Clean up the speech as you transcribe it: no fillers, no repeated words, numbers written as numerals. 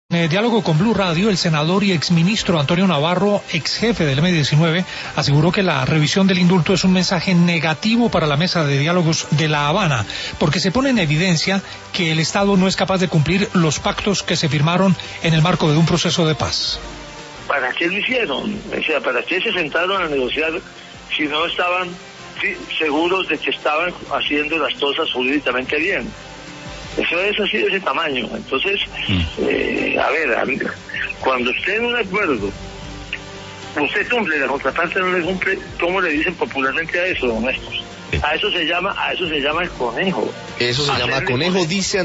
En diálogo con Blue Radio, el senador y exministro Antonio Navarro, ex jefe del M-19, aseguró que la revisión del indulto es un mensaje negativo para la mesa de diálogos de La Habana, porque se pone en evidencia que el Estado no es capaz de cumplir los pactos que se firmaron en el marco de un proceso de paz. ¿Para qué lo hicieron? O sea, ¿para qué se sentaron a negociar si no estaban seguros de que estaban haciendo las cosas jurídicamente bien? Eso es así de ese tamaño. Entonces, a ver, cuando esté en un acuerdo, usted cumple, la contraparte no le cumple, ¿cómo le dicen popularmente a eso, don Néstor? A eso se llama el conejo. Eso se llama conejo, dice